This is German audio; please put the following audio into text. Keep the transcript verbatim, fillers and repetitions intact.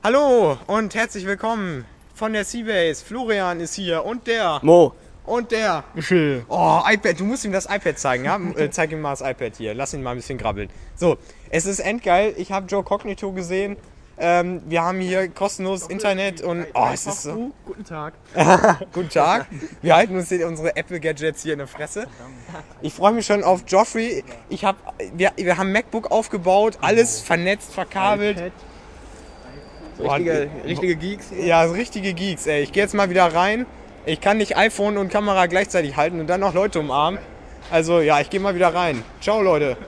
Hallo und herzlich willkommen von der Seabase. Florian ist hier und der. Mo. Und der. Michel. Oh, iPad, du musst ihm das iPad zeigen, ja? äh, zeig ihm mal das iPad hier. Lass ihn mal ein bisschen krabbeln. So, es ist endgeil. Ich habe Joe Cognito gesehen. Ähm, wir haben hier kostenloses Internet und. Oh, es ist so. Guten Tag. Guten Tag. Wir halten uns hier unsere Apple-Gadgets hier in der Fresse. Ich freue mich schon auf Joffrey. Ich hab, wir, wir haben MacBook aufgebaut, alles vernetzt, verkabelt. Richtige, richtige Geeks. Ja, richtige Geeks, ey. Ich gehe jetzt mal wieder rein. Ich kann nicht iPhone und Kamera gleichzeitig halten und dann noch Leute umarmen. Also ja, ich gehe mal wieder rein. Ciao, Leute.